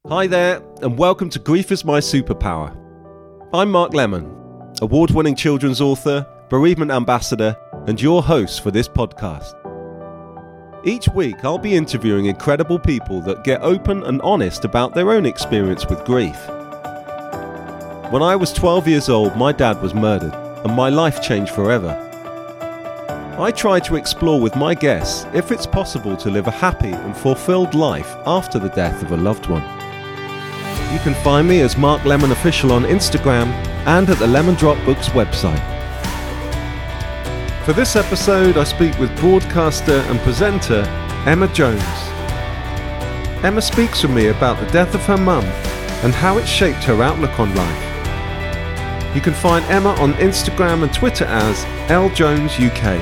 Hi there, and welcome to Grief is My Superpower. I'm Mark Lemon, award-winning children's author, bereavement ambassador, and your host for this podcast. Each week, I'll be interviewing incredible people that get open and honest about their own experience with grief. When I was 12 years old, my dad was murdered, and my life changed forever. I try to explore with my guests if it's possible to live a happy and fulfilled life after the death of a loved one. You can find me as Mark Lemon Official on Instagram and at the Lemon Drop Books website. For this episode, I speak with broadcaster and presenter Emma Jones. Emma speaks with me about the death of her mum and how it shaped her outlook on life. You can find Emma on Instagram and Twitter as LJonesUK.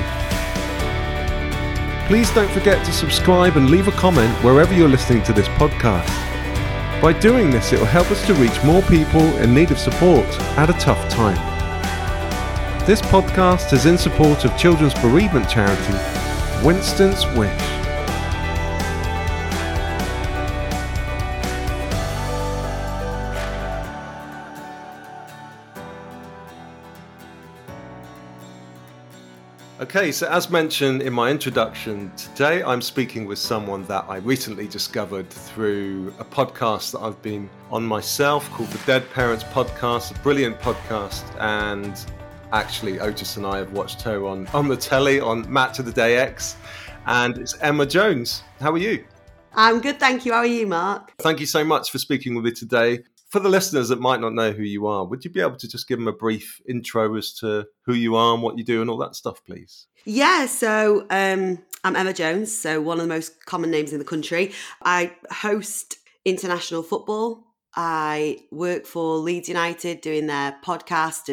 Please don't forget to subscribe and leave a comment wherever you're listening to this podcast. By doing this, it will help us to reach more people in need of support at a tough time. This podcast is in support of children's bereavement charity, Winston's Wish. Okay, so as mentioned in my introduction, today I'm speaking with someone that I recently discovered through a podcast that I've been on myself called the Dead Parents Podcast, a brilliant podcast, and actually Otis and I have watched her on the telly on Matt to the Day X, and it's Emma Jones. How are you? I'm good, thank you. How are you, Mark? Thank you so much for speaking with me today. For the listeners that might not know who you are, would you be able to just give them a brief intro as to who you are and what you do and all that stuff, please? Yeah, so I'm Emma Jones, so one of the most common names in the country. I host international football. I work for Leeds United doing their podcast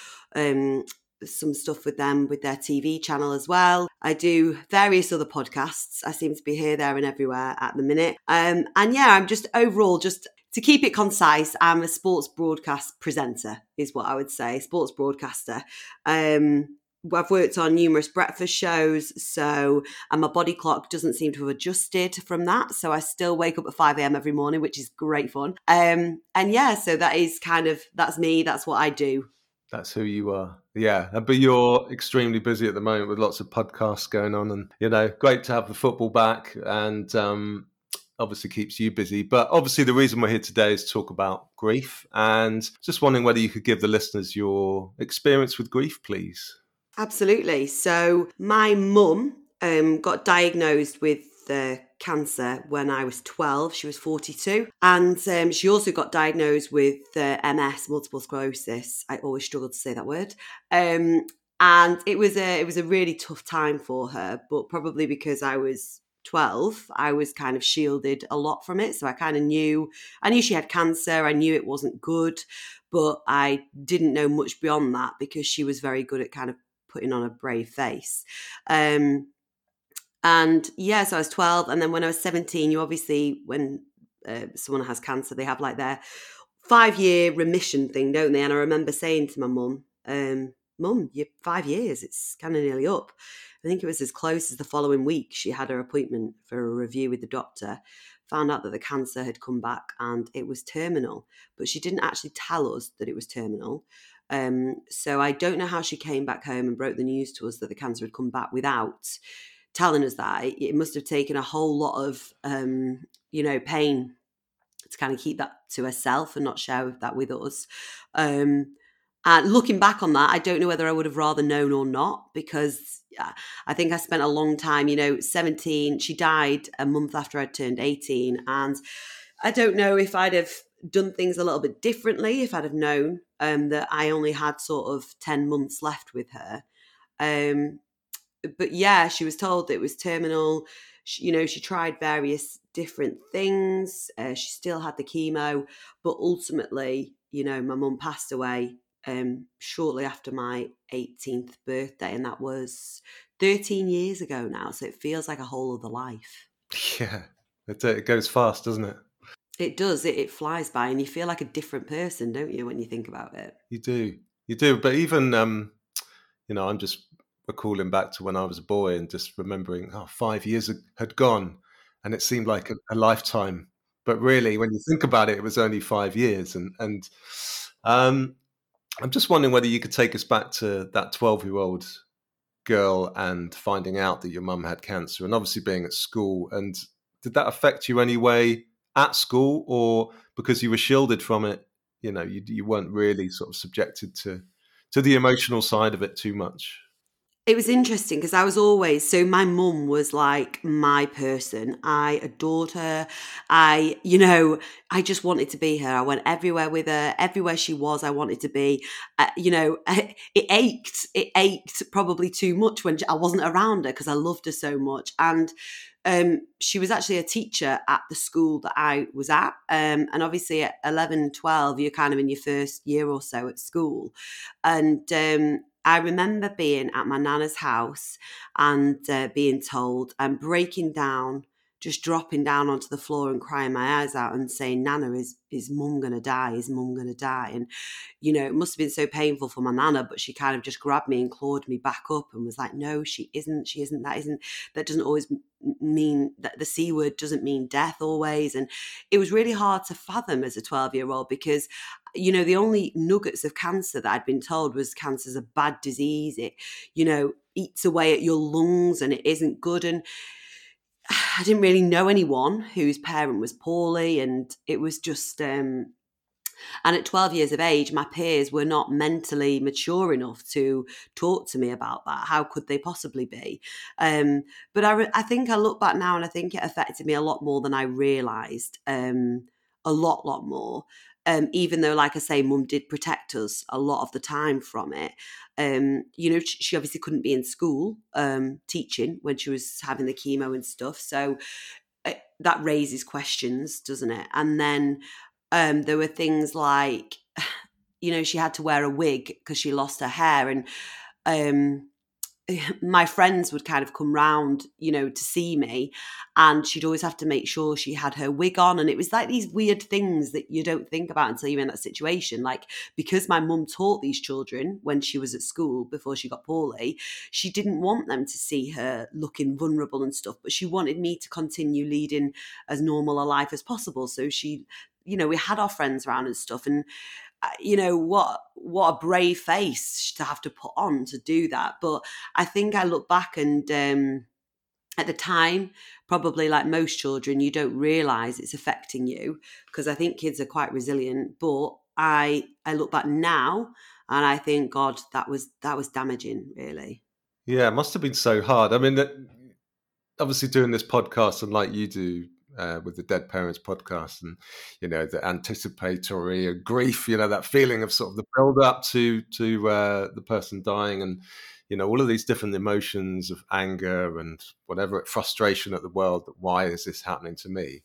and some stuff with them with their TV channel as well. I do various other podcasts. I seem to be here, there and everywhere at the minute. And yeah, I'm just overall just... To keep it concise, I'm a sports broadcast presenter, is what I would say, sports broadcaster. I've worked on numerous breakfast shows, and my body clock doesn't seem to have adjusted from that. So I still wake up at 5 a.m. every morning, which is great fun. And yeah, so that's me, that's what I do. That's who you are. Yeah. But you're extremely busy at the moment with lots of podcasts going on and, great to have the football back and, obviously keeps you busy. But obviously the reason we're here today is to talk about grief, and just wondering whether you could give the listeners your experience with grief, please. Absolutely. So my mum got diagnosed with cancer when I was 12. She was 42. And she also got diagnosed with MS, multiple sclerosis. I always struggle to say that word. And it was a really tough time for her, but probably because I was 12, I was kind of shielded a lot from it. So I kind of knew she had cancer. I knew it wasn't good, but I didn't know much beyond that because she was very good at kind of putting on a brave face. And yeah, so I was 12. And then when I was 17, you obviously, when someone has cancer, they have like their 5-year remission thing, don't they? And I remember saying to my mum, Mum, you're 5 years, it's kind of nearly up. I think it was as close as the following week she had her appointment for a review with the doctor, found out that the cancer had come back and it was terminal, but she didn't actually tell us that it was terminal. So I don't know how she came back home and broke the news to us that the cancer had come back without telling us that. It must have taken a whole lot of, pain to kind of keep that to herself and not share that with us. And looking back on that, I don't know whether I would have rather known or not, because I think I spent a long time, 17, she died a month after I'd turned 18. And I don't know if I'd have done things a little bit differently, if I'd have known that I only had sort of 10 months left with her. But yeah, she was told that it was terminal. She tried various different things. She still had the chemo, but ultimately, my mum passed away shortly after my 18th birthday, and that was 13 years ago now, so it feels like a whole other life. Yeah, it goes fast, doesn't it? It does. It flies by, and you feel like a different person, don't you, when you think about it? You do. But even, I'm just recalling back to when I was a boy and just remembering, 5 years had gone, and it seemed like a lifetime But really, when you think about it, it was only 5 years. And um, I'm just wondering whether you could take us back to that 12-year-old girl and finding out that your mum had cancer, and obviously being at school. And did that affect you anyway at school, or because you were shielded from it, you weren't really sort of subjected to the emotional side of it too much? It was interesting because I was always, so my mum was like my person. I adored her. I just wanted to be her. I went everywhere with her. Everywhere she was, I wanted to be. It ached. It ached probably too much when I wasn't around her because I loved her so much. And she was actually a teacher at the school that I was at. And obviously at 11, 12, you're kind of in your first year or so at school. And I remember being at my nana's house and being told, and breaking down, just dropping down onto the floor and crying my eyes out and saying, Nana, is mum going to die? Is mum going to die? And, it must have been so painful for my nana, but she kind of just grabbed me and clawed me back up and was like, no, she isn't, that doesn't always mean that the C word doesn't mean death always. And it was really hard to fathom as a 12-year-old because the only nuggets of cancer that I'd been told was cancer's a bad disease. It, eats away at your lungs and it isn't good. And I didn't really know anyone whose parent was poorly. And it was just, and at 12 years of age, my peers were not mentally mature enough to talk to me about that. How could they possibly be? But I think I look back now and I think it affected me a lot more than I realised. A lot more. Even though, like I say, mum did protect us a lot of the time from it. She obviously couldn't be in school teaching when she was having the chemo and stuff. So that raises questions, doesn't it? And then there were things like, she had to wear a wig because she lost her hair. And my friends would kind of come round, to see me, and she'd always have to make sure she had her wig on. And it was like these weird things that you don't think about until you're in that situation. Like, because my mum taught these children when she was at school before she got poorly, she didn't want them to see her looking vulnerable and stuff, but she wanted me to continue leading as normal a life as possible. So she, we had our friends around and stuff. And what a brave face to have to put on to do that. But I think I look back and at the time, probably like most children, you don't realize it's affecting you because I think kids are quite resilient. But I look back now and I think, God, that was damaging, really. Yeah, it must have been so hard. I mean, obviously doing this podcast and like you do, with the Dead Parents podcast, and the anticipatory grief, that feeling of sort of the build up to the person dying, and all of these different emotions of anger and whatever, frustration at the world. That why is this happening to me?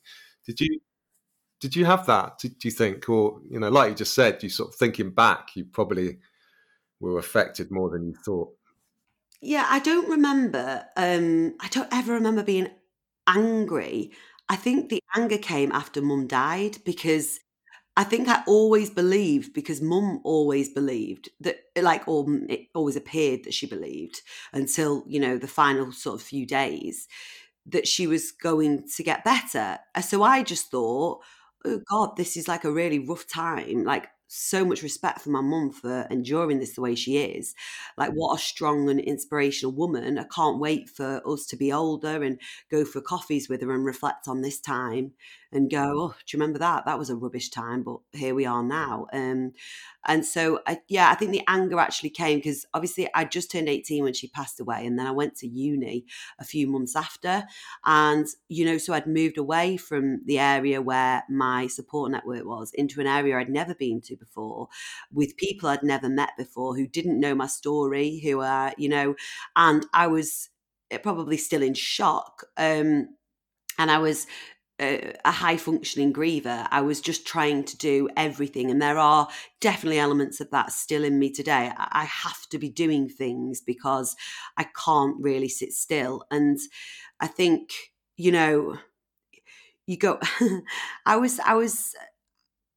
Did you have that? Do you think, or like you just said, you sort of thinking back, you probably were affected more than you thought? Yeah, I don't remember. I don't ever remember being angry. I think the anger came after mum died because I think I always believed, because mum always believed that, or it always appeared that she believed until, the final sort of few days, that she was going to get better. So I just thought, oh God, this is like a really rough time. Like, so much respect for my mum for enduring this the way she is. Like, what a strong and inspirational woman. I can't wait for us to be older and go for coffees with her and reflect on this time and go, oh, do you remember that? That was a rubbish time, but here we are now. And so, I think the anger actually came because obviously I just turned 18 when she passed away. And then I went to uni a few months after. And, so I'd moved away from the area where my support network was into an area I'd never been to before, with people I'd never met before who didn't know my story, who are, and I was probably still in shock. And I was a high functioning griever. I was just trying to do everything. And there are definitely elements of that still in me today. I have to be doing things because I can't really sit still. And I think, you go, I was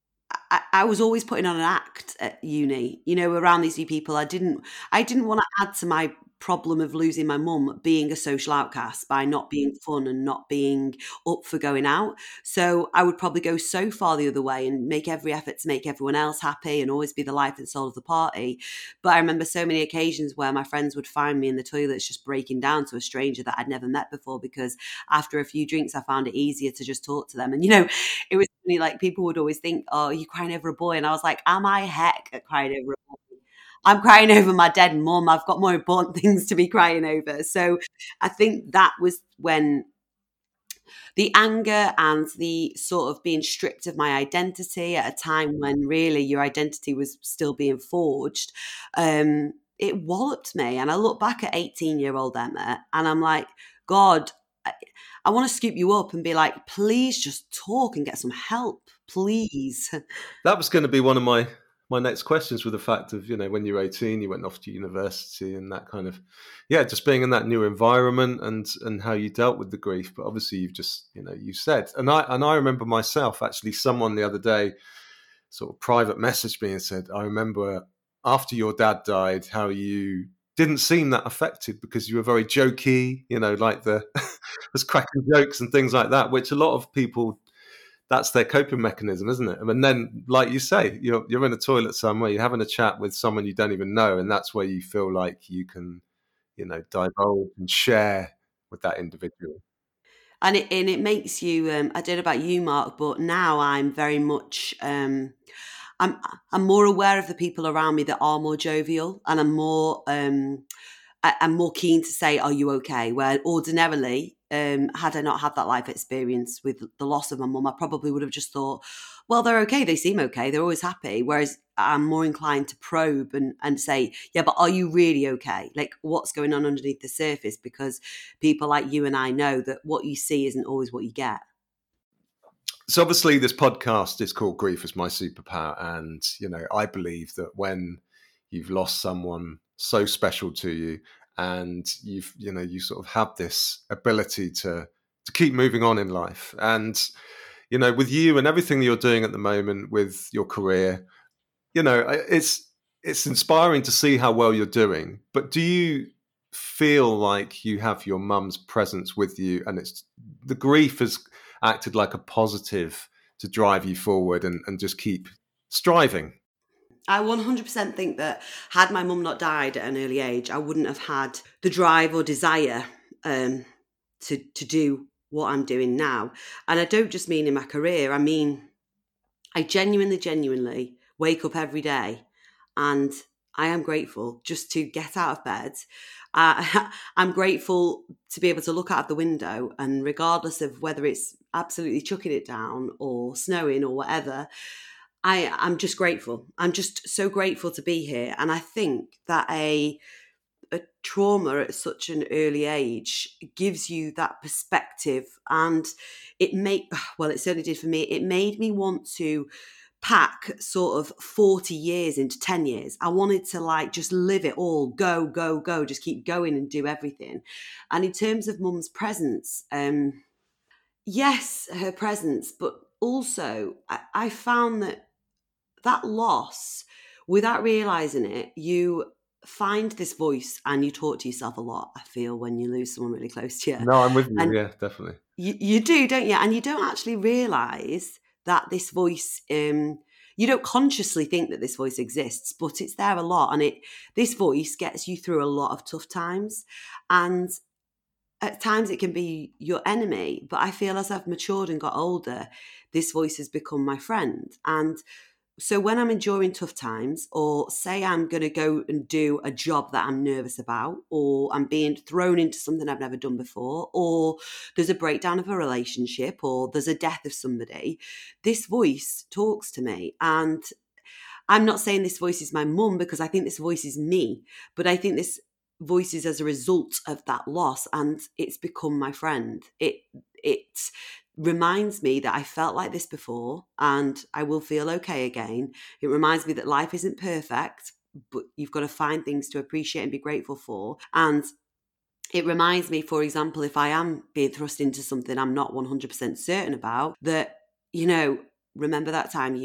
I was always putting on an act at uni, you know, around these new people. I didn't want to add to my problem of losing my mum being a social outcast by not being fun and not being up for going out. So I would probably go so far the other way and make every effort to make everyone else happy and always be the life and soul of the party. But I remember so many occasions where my friends would find me in the toilets just breaking down to a stranger that I'd never met before, because after a few drinks I found it easier to just talk to them. And, you know, it was funny, like people would always think, oh, you're crying over a boy. And I was like, am I heck at crying over a boy? I'm crying over my dead mum. I've got more important things to be crying over. So I think that was when the anger and the sort of being stripped of my identity at a time when really your identity was still being forged, it walloped me. And I look back at 18-year-old Emma and I'm like, God, I want to scoop you up and be like, please just talk and get some help, please. That was going to be one of my next questions, with the fact of, you know, when you were 18, you went off to university and that kind of, just being in that new environment and how you dealt with the grief. But obviously you've just, you know, you said, and I remember myself, actually, someone the other day sort of private messaged me and said, I remember after your dad died, how you didn't seem that affected because you were very jokey, you know, like was cracking jokes and things like that, which a lot of people, that's their coping mechanism, isn't it? And then, like you say, you're in a toilet somewhere, you're having a chat with someone you don't even know, and that's where you feel like you can, you know, divulge and share with that individual. And it makes you, I don't know about you, Mark, but now I'm very much, I'm more aware of the people around me that are more jovial, and I'm more keen to say, are you okay? Where ordinarily, had I not had that life experience with the loss of my mum, I probably would have just thought, well, they're okay. They seem okay. They're always happy. Whereas I'm more inclined to probe and say, yeah, but are you really okay? Like, what's going on underneath the surface? Because people like you and I know that what you see isn't always what you get. So obviously this podcast is called Grief is My Superpower. And, you know, I believe that when you've lost someone so special to you, and you sort of have this ability to keep moving on in life. And, you know, with you and everything that you're doing at the moment with your career, you know, it's inspiring to see how well you're doing. But do you feel like you have your mum's presence with you, and it's the grief has acted like a positive to drive you forward and just keep striving? I 100% think that had my mum not died at an early age, I wouldn't have had the drive or desire to do what I'm doing now. And I don't just mean in my career. I mean, I genuinely wake up every day and I am grateful just to get out of bed. I'm grateful to be able to look out of the window, and regardless of whether it's absolutely chucking it down or snowing or whatever, I'm just grateful. I'm just so grateful to be here. And I think that a trauma at such an early age gives you that perspective, and it certainly did for me. It made me want to pack sort of 40 years into 10 years. I wanted to like just live it all, go, just keep going and do everything. And in terms of mum's presence, yes, her presence, but also I found that loss, without realizing it, you find this voice and you talk to yourself a lot, I feel, when you lose someone really close to you. No, I'm with you. And yeah, definitely. you do, don't you? And you don't actually realize that this voice, you don't consciously think that this voice exists, but it's there a lot. And this voice gets you through a lot of tough times. And at times it can be your enemy. But I feel as I've matured and got older, this voice has become my friend. And so when I'm enduring tough times, or say I'm going to go and do a job that I'm nervous about, or I'm being thrown into something I've never done before, or there's a breakdown of a relationship, or there's a death of somebody, this voice talks to me. And I'm not saying this voice is my mum, because I think this voice is me, but I think this voice is as a result of that loss, and it's become my friend. It reminds me that I felt like this before and I will feel okay again. It reminds me that life isn't perfect, but you've got to find things to appreciate and be grateful for. And it reminds me, for example, if I am being thrust into something I'm not 100% certain about, that, you know, remember that time you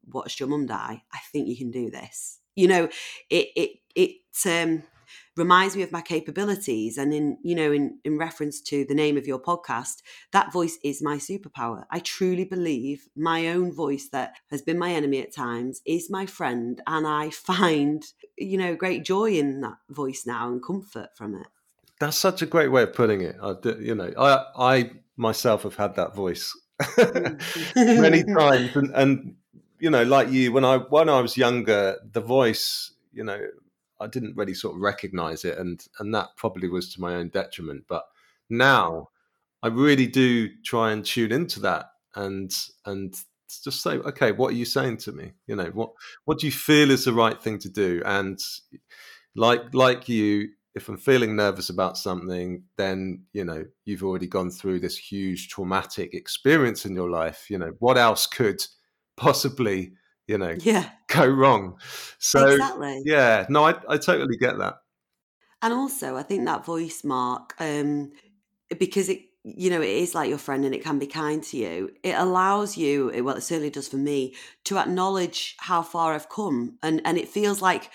watched your mum die. I think you can do this. You know, it reminds me of my capabilities. And in reference to the name of your podcast, that voice is my superpower. I truly believe my own voice, that has been my enemy at times, is my friend. And I find, great joy in that voice now and comfort from it. That's such a great way of putting it. I myself have had that voice many times, and like you, when I was younger, the voice, I didn't really sort of recognize it, and that probably was to my own detriment. But now I really do try and tune into that and just say, okay, what are you saying to me? What do you feel is the right thing to do? And like you, if I'm feeling nervous about something, then, you've already gone through this huge traumatic experience in your life. What else could possibly, go wrong? So, exactly. yeah, no, I totally get that. And also, I think that voice, Mark, because it is like your friend and it can be kind to you. It allows you, well, it certainly does for me, to acknowledge how far I've come. And it feels like,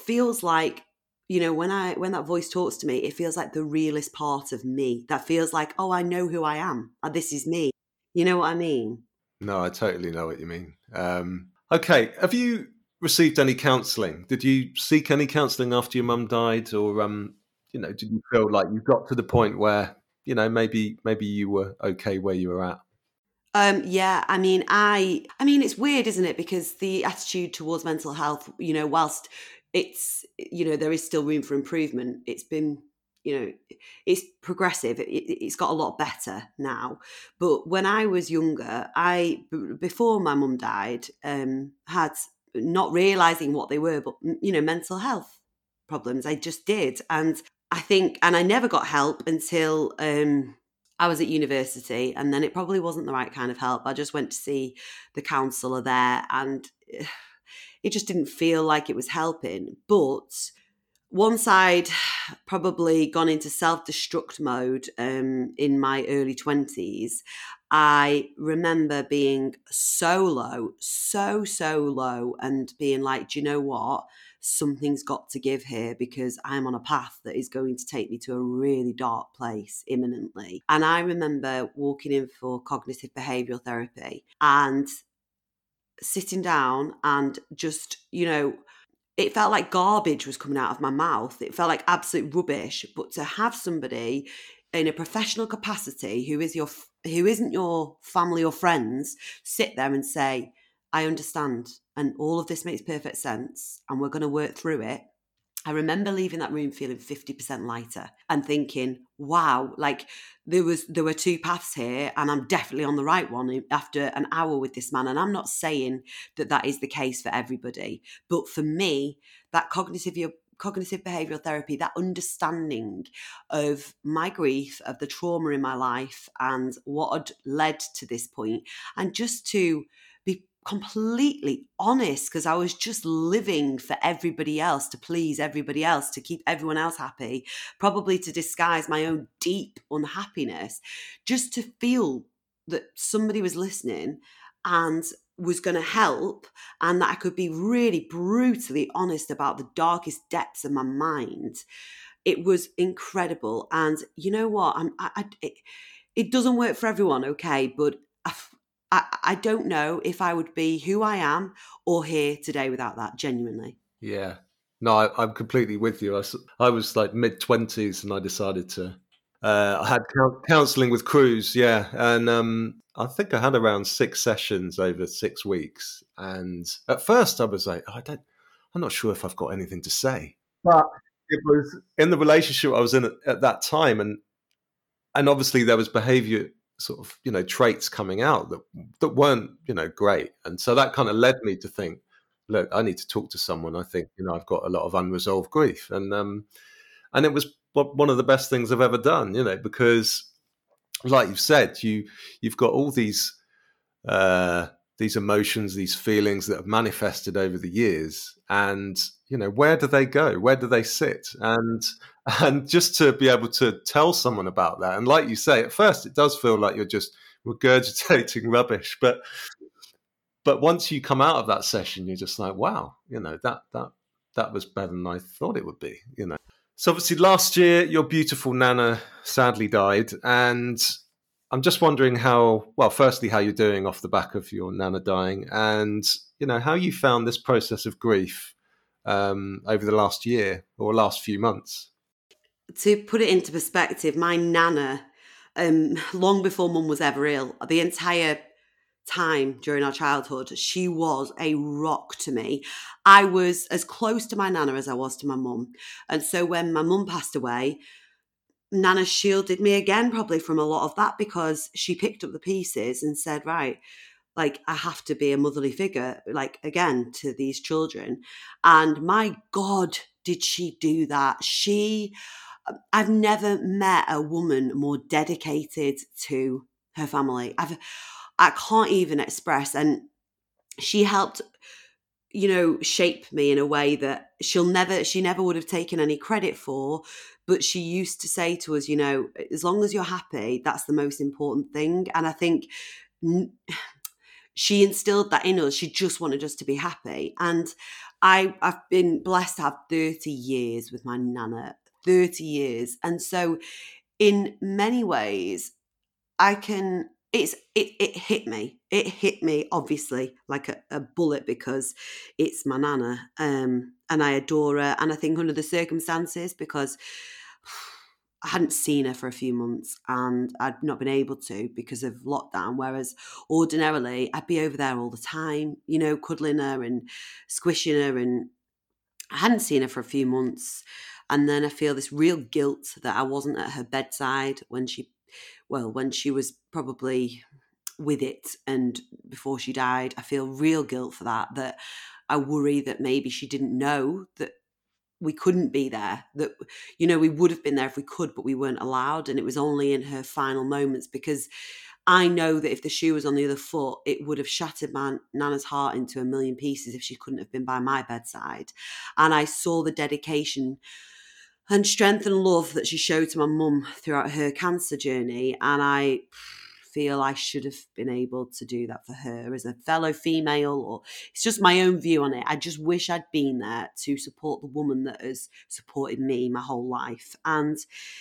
when that voice talks to me, it feels like the realest part of me. That feels like, oh, I know who I am. This is me. You know what I mean? No, I totally know what you mean. Okay. Have you received any counselling? Did you seek any counselling after your mum died? Or, did you feel like you got to the point where, maybe you were okay where you were at? Yeah, I mean, it's weird, isn't it? Because the attitude towards mental health, whilst it's, there is still room for improvement, it's been, it's progressive. It's got a lot better now. But when I was younger, before my mum died, had, not realising what they were, but, mental health problems. I just did. And I think, and I never got help until I was at university, and then it probably wasn't the right kind of help. I just went to see the counsellor there, and it just didn't feel like it was helping. But once I'd probably gone into self-destruct mode in my early 20s, I remember being so low, so low, and being like, do you know what? Something's got to give here, because I'm on a path that is going to take me to a really dark place imminently. And I remember walking in for cognitive behavioural therapy and sitting down and just, it felt like garbage was coming out of my mouth. It felt like absolute rubbish. But to have somebody in a professional capacity who isn't your family or friends sit there and say, I understand, and all of this makes perfect sense, and we're going to work through it. I remember leaving that room feeling 50% lighter and thinking, wow, like there were two paths here, and I'm definitely on the right one after an hour with this man. And I'm not saying that is the case for everybody, but for me, that cognitive behavioural therapy, that understanding of my grief, of the trauma in my life and what had led to this point, and just to be completely honest, because I was just living for everybody else, to please everybody else, to keep everyone else happy, probably to disguise my own deep unhappiness, just to feel that somebody was listening and was going to help, and that I could be really brutally honest about the darkest depths of my mind. It was incredible. And you know what? It doesn't work for everyone, okay? But I don't know if I would be who I am or here today without that, genuinely. Yeah. No, I'm completely with you. I was like mid-20s and I decided to... I had counselling with Cruz, yeah. And I think I had around 6 sessions over 6 weeks. And at first I was like, I'm not sure if I've got anything to say. But it was in the relationship I was in at that time. And obviously there was behaviour sort of, traits coming out that weren't, great. And so that kind of led me to think, look, I need to talk to someone. I think, I've got a lot of unresolved grief. And it was one of the best things I've ever done, because like you've said, you've got all these emotions, these feelings that have manifested over the years, and where do they go? Where do they sit? And just to be able to tell someone about that, and like you say, at first it does feel like you're just regurgitating rubbish, but But once you come out of that session, you're just like, wow, that was better than I thought it would be. So obviously last year, your beautiful Nana sadly died, and I'm just wondering firstly, how you're doing off the back of your Nana dying, and how you found this process of grief over the last year or last few months. To put it into perspective, my Nana, long before Mum was ever ill, the entire time during our childhood, she was a rock to me. I was as close to my Nana as I was to my mum. And so when my mum passed away, Nana shielded me again, probably from a lot of that, because she picked up the pieces and said, right, like, I have to be a motherly figure, like, again, to these children. And my God, did she do that? I've never met a woman more dedicated to her family. I can't even express. And she helped, shape me in a way that she never would have taken any credit for. But she used to say to us, as long as you're happy, that's the most important thing. And I think she instilled that in us. She just wanted us to be happy. And I've been blessed to have 30 years with my Nana, 30 years. And so in many ways, it hit me. It hit me, obviously, like a bullet, because it's my Nana, and I adore her. And I think under the circumstances, because I hadn't seen her for a few months and I'd not been able to because of lockdown, whereas ordinarily I'd be over there all the time, cuddling her and squishing her, and I hadn't seen her for a few months. And then I feel this real guilt that I wasn't at her bedside when she was probably with it and before she died. I feel real guilt for that I worry that maybe she didn't know that we couldn't be there, that, we would have been there if we could, but we weren't allowed. And it was only in her final moments, because I know that if the shoe was on the other foot, it would have shattered my Nana's heart into a million pieces if she couldn't have been by my bedside. And I saw the dedication and strength and love that she showed to my mum throughout her cancer journey. And I feel I should have been able to do that for her as a fellow female, or it's just my own view on it. I just wish I'd been there to support the woman that has supported me my whole life. And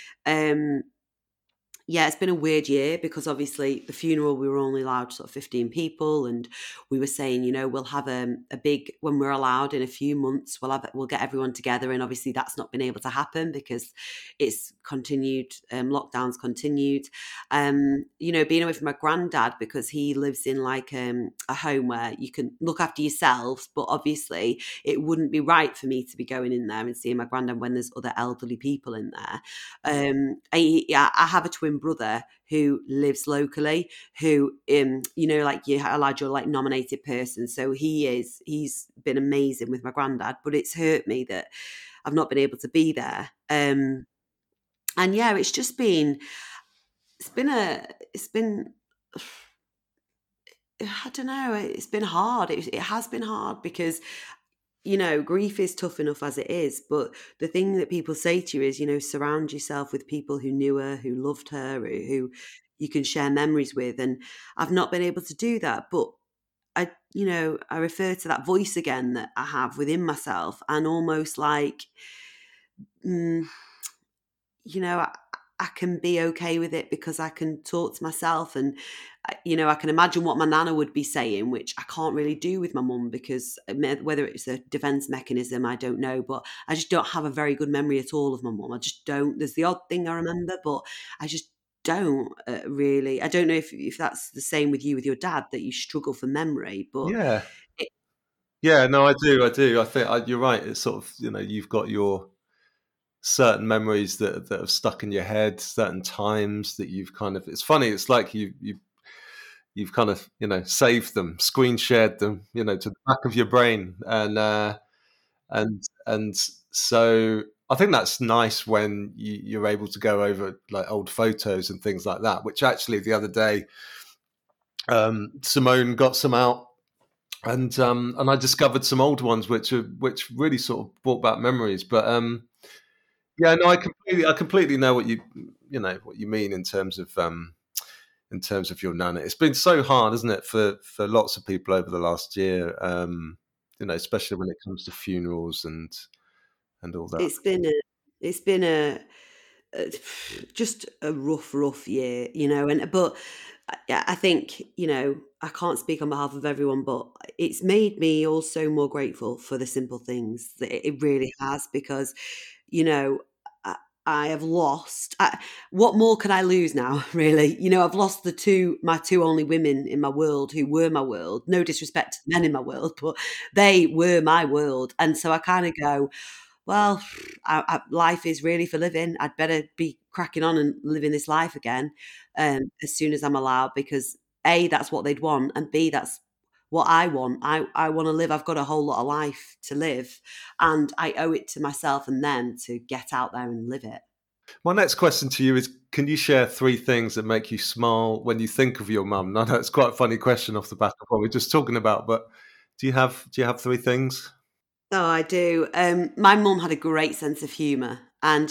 it's been a weird year, because obviously the funeral, we were only allowed sort of 15 people, and we were saying, we'll have a big, when we're allowed in a few months, we'll get everyone together. And obviously that's not been able to happen because it's continued, lockdowns continued. Being away from my granddad, because he lives in like a home where you can look after yourselves, but obviously it wouldn't be right for me to be going in there and seeing my granddad when there's other elderly people in there. I have a twin brother who lives locally, who like you allowed your like nominated person, so he's been amazing with my granddad, but it's hurt me that I've not been able to be there. And it's just been I don't know, it's been hard. It has been hard, because grief is tough enough as it is, but the thing that people say to you is, surround yourself with people who knew her, who loved her, who you can share memories with. And I've not been able to do that, but I refer to that voice again that I have within myself, and almost like, I can be okay with it, because I can talk to myself, and I can imagine what my Nana would be saying, which I can't really do with my mum, because whether it's a defense mechanism, I don't know, but I just don't have a very good memory at all of my mum. I just don't. There's the odd thing I remember, but I just don't really. I don't know if that's the same with you, with your dad, that you struggle for memory, but no, I do. I think you're right. It's sort of, you've got your certain memories that have stuck in your head, certain times that you've kind of, it's funny, it's like you've kind of, saved them, screen shared them, to the back of your brain. And so I think that's nice when you're able to go over like old photos and things like that, which actually the other day, Simone got some out, and I discovered some old ones, which really sort of brought back memories. But I completely know what you mean in terms of in terms of your nana? It's been so hard, isn't it, for lots of people over the last year, especially when it comes to funerals and all that. It's been a just a rough year, but I think, I can't speak on behalf of everyone, but it's made me also more grateful for the simple things. It really has, because, you know, I, I have lost. What more can I lose now? Really, I've lost my two only women in my world who were my world. No disrespect to the men in my world, but they were my world, and so I kind of go, well, life is really for living. I'd better be cracking on and living this life again, as soon as I'm allowed, because A, that's what they'd want, and B, that's what I want. I want to live. I've got a whole lot of life to live, and I owe it to myself and them to get out there and live it. My next question to you is, can you share 3 things that make you smile when you think of your mum? I know it's quite a funny question off the back of what we're just talking about, but do you have 3 things? Oh, I do. My mum had a great sense of humour, and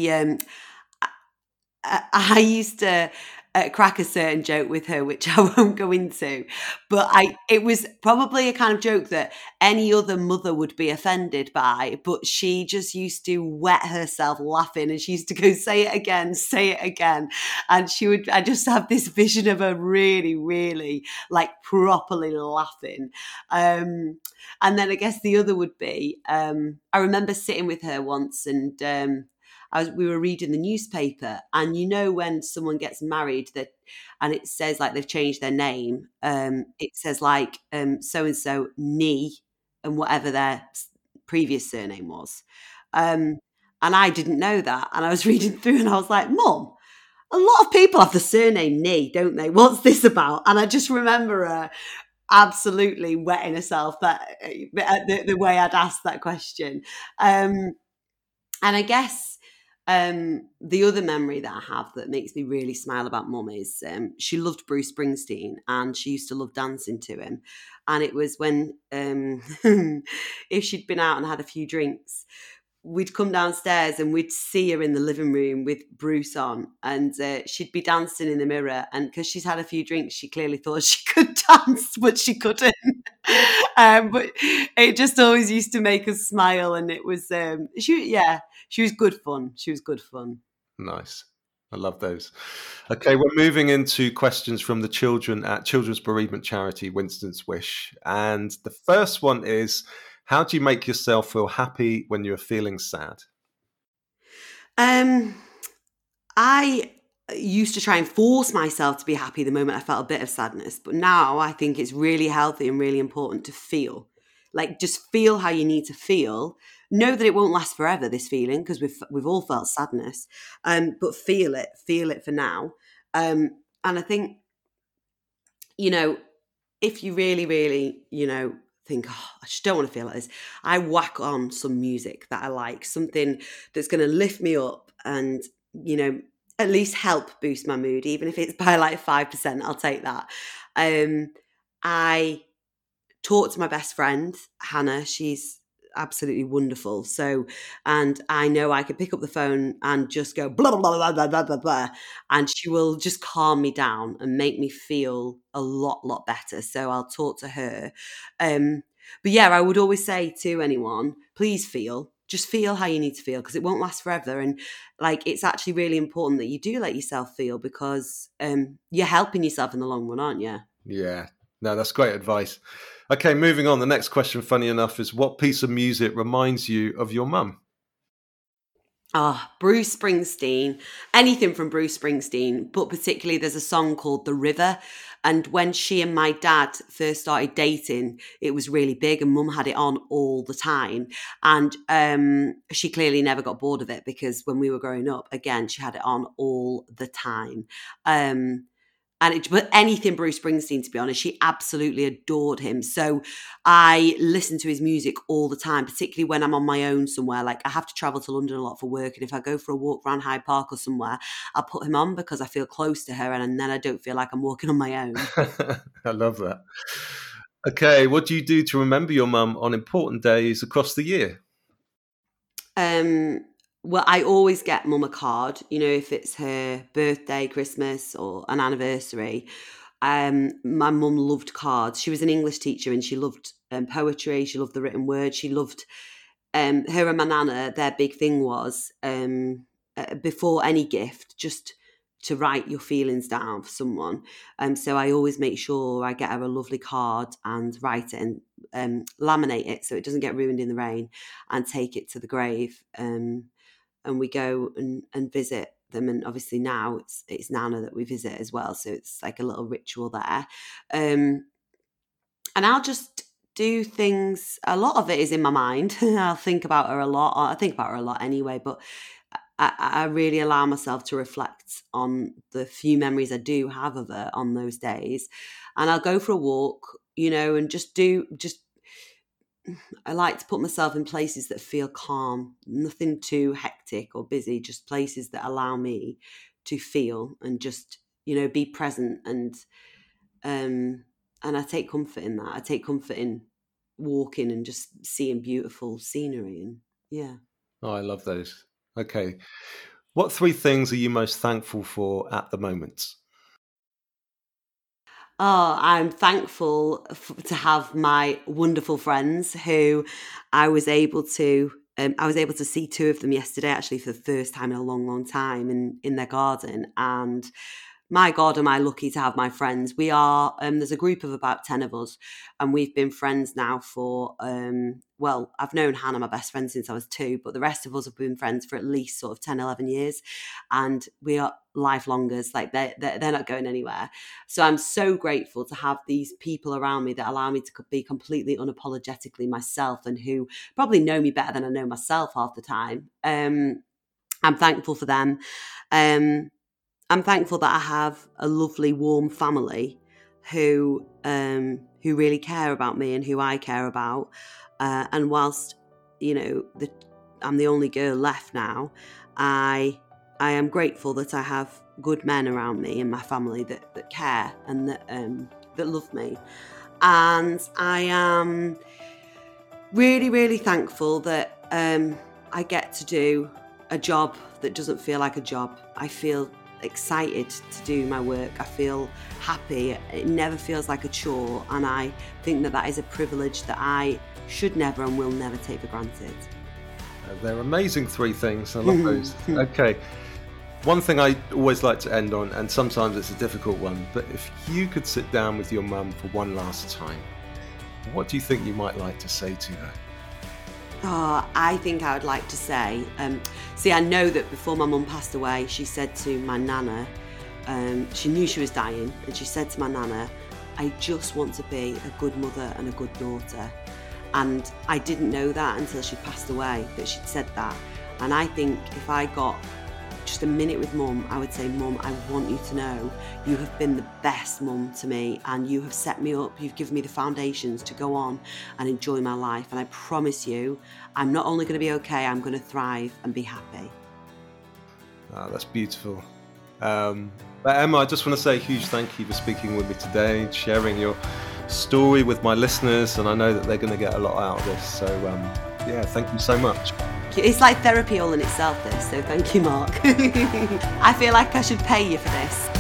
I used to crack a certain joke with her, which I won't go into, but it was probably a kind of joke that any other mother would be offended by, but she just used to wet herself laughing, and she used to go, say it again. And I just have this vision of her really, really like properly laughing. And then I guess the other would be, I remember sitting with her once, and we were reading the newspaper, and when someone gets married, and it says like they've changed their name, it says like so and so Nee, and whatever their previous surname was, and I didn't know that, and I was reading through, and I was like, Mum, a lot of people have the surname Nee, don't they? What's this about? And I just remember her absolutely wetting herself the way I'd asked that question, and I guess the other memory that I have that makes me really smile about Mum is she loved Bruce Springsteen, and she used to love dancing to him. And it was when if she'd been out and had a few drinks, we'd come downstairs and we'd see her in the living room with Bruce on, and she'd be dancing in the mirror. And because she's had a few drinks, she clearly thought she could dance, but she couldn't. But it just always used to make us smile, and it was she was good fun. She was good fun. Nice. I love those. Okay, we're moving into questions from the children at children's bereavement charity Winston's Wish. And the first one is, how do you make yourself feel happy when you're feeling sad? I used to try and force myself to be happy the moment I felt a bit of sadness, but now I think it's really healthy and really important to feel. Like, just feel how you need to feel. Know that it won't last forever, this feeling, because we've all felt sadness. But feel it for now. And I think, if you really, really, think, oh, I just don't want to feel like this, I whack on some music that I like, something that's going to lift me up and, at least help boost my mood, even if it's by like 5%, I'll take that. I talk to my best friend, Hannah. She's absolutely wonderful. So, and I know I could pick up the phone and just go blah, blah, blah, blah, blah, blah, blah, and she will just calm me down and make me feel a lot better. So I'll talk to her. But yeah, I would always say to anyone, please just feel how you need to feel, because it won't last forever. And like, it's actually really important that you do let yourself feel, because you're helping yourself in the long run, aren't you? Yeah. No, that's great advice. Okay, moving on. The next question, funny enough, is what piece of music reminds you of your mum? Bruce Springsteen, anything from Bruce Springsteen, but particularly there's a song called The River. And when she and my dad first started dating, it was really big, and Mum had it on all the time. And she clearly never got bored of it, because when we were growing up, again, she had it on all the time. But anything Bruce Springsteen, to be honest, she absolutely adored him. So I listen to his music all the time, particularly when I'm on my own somewhere. Like, I have to travel to London a lot for work, and if I go for a walk around Hyde Park or somewhere, I'll put him on because I feel close to her, and then I don't feel like I'm walking on my own. I love that. Okay, what do you do to remember your mum on important days across the year? Well, I always get mum a card, you know, if it's her birthday, Christmas, or an anniversary. My mum loved cards. She was an English teacher and she loved poetry. She loved the written word. She loved her and my nana. Their big thing was before any gift, just to write your feelings down for someone. So I always make sure I get her a lovely card and write it and laminate it so it doesn't get ruined in the rain, and take it to the grave. And we go and visit them. And obviously now it's Nana that we visit as well. So it's like a little ritual there. And I'll just do things. A lot of it is in my mind. I'll think about her a lot. I think about her a lot anyway, but I really allow myself to reflect on the few memories I do have of her on those days. And I'll go for a walk, you know, and I like to put myself in places that feel calm, nothing too hectic or busy, just places that allow me to feel and just, you know, be present. And I take comfort in that. I take comfort in walking and just seeing beautiful scenery. And yeah. Oh, I love those. Okay. What 3 things are you most thankful for at the moment? Oh, I'm thankful to have my wonderful friends who I was able to see 2 of them yesterday, actually, for the first time in a long, long time in their garden. And my God, am I lucky to have my friends. We are, there's a group of about 10 of us, and we've been friends now for, well, I've known Hannah, my best friend, since I was 2, but the rest of us have been friends for at least sort of 10, 11 years. And we are lifelongers, like they're not going anywhere. So I'm so grateful to have these people around me that allow me to be completely unapologetically myself, and who probably know me better than I know myself half the time. I'm thankful for them. I'm thankful that I have a lovely, warm family who really care about me and who I care about. And whilst, you know, I'm the only girl left now, I am grateful that I have good men around me in my family that care and that love me. And I am really, really thankful that I get to do a job that doesn't feel like a job. I feel excited to do my work. I feel happy. It never feels like a chore, and I think that is a privilege that I should never and will never take for granted. They're amazing 3 things. I love those. Okay. One thing I always like to end on, and sometimes it's a difficult one, but if you could sit down with your mum for one last time, what do you think you might like to say to her? Oh, I think I would like to say, I know that before my mum passed away, she said to my nana, she knew she was dying, and she said to my nana, I just want to be a good mother and a good daughter. And I didn't know that until she passed away, that she'd said that. And I think if I got just a minute with mum, I would say, Mum, I want you to know you have been the best mum to me, and you have set me up. You've given me the foundations to go on and enjoy my life. And I promise you, I'm not only going to be okay, I'm going to thrive and be happy. Oh, that's beautiful. But Emma, I just want to say a huge thank you for speaking with me today, sharing your story with my listeners, and I know that they're going to get a lot out of this. So yeah, thank you so much. It's like therapy all in itself, this, so thank you, Mark. I feel like I should pay you for this.